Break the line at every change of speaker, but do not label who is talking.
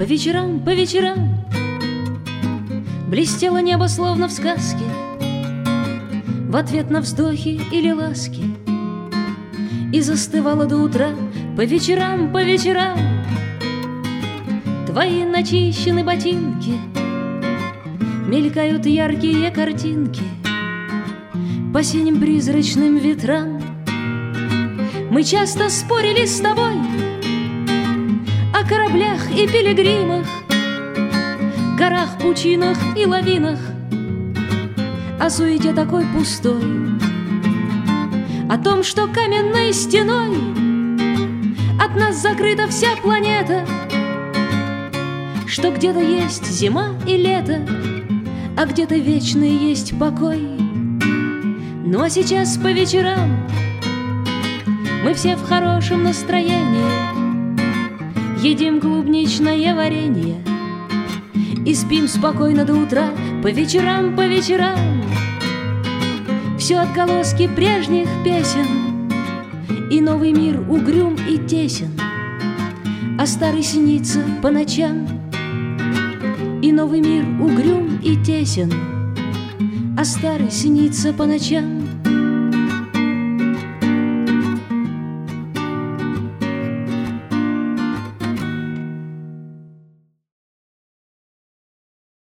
по вечерам блестело небо, словно в сказке, в ответ на вздохи или ласки, и застывало до утра. По вечерам твои начищены ботинки, мелькают яркие картинки по синим призрачным ветрам. Мы часто спорили с тобой о кораблях и пилигримах, горах, пучинах и лавинах, о суете такой пустой, о том, что каменной стеной от нас закрыта вся планета, что где-то есть зима и лето, а где-то вечный есть покой. Ну а сейчас по вечерам мы все в хорошем настроении, едим клубничное варенье и спим спокойно до утра. По вечерам все отголоски прежних песен, и новый мир угрюм и тесен, а старый снится по ночам. И новый мир угрюм и тесен, а старый снится по ночам.